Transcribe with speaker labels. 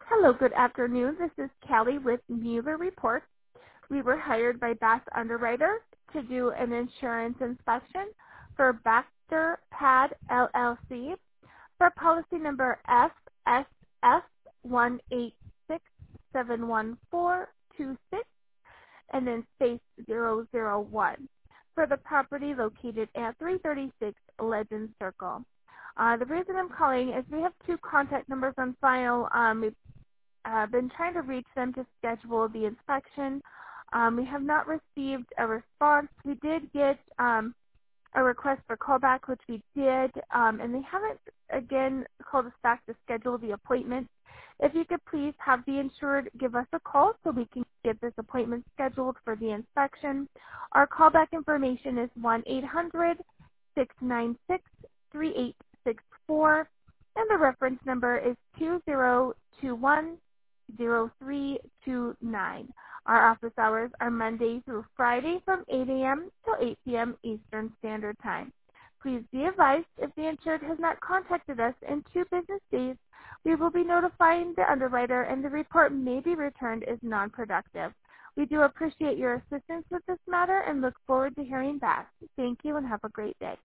Speaker 1: Hello, good afternoon. This is Callie with Mueller Report. We were hired by Bass Underwriter to do an insurance inspection for Baxter Pad LLC for policy number FSS1867142 and then space 001 for the property located at 336 Legend Circle. The reason I'm calling is we have two contact numbers on file. We've been trying to reach them to schedule the inspection. We have not received a response. We did get a request for callback, which we did, and they haven't, again, called us back to schedule the appointment. If you could please have the insured give us a call so we can get this appointment scheduled for the inspection. Our callback information is 1-800-696-3864, and the reference number is 2021-0329. Our office hours are Monday through Friday from 8 a.m. till 8 p.m. Eastern Standard Time. Please be advised, if the insured has not contacted us in 2 business days, we will be notifying the underwriter and the report may be returned as non-productive. We do appreciate your assistance with this matter and look forward to hearing back. Thank you and have a great day.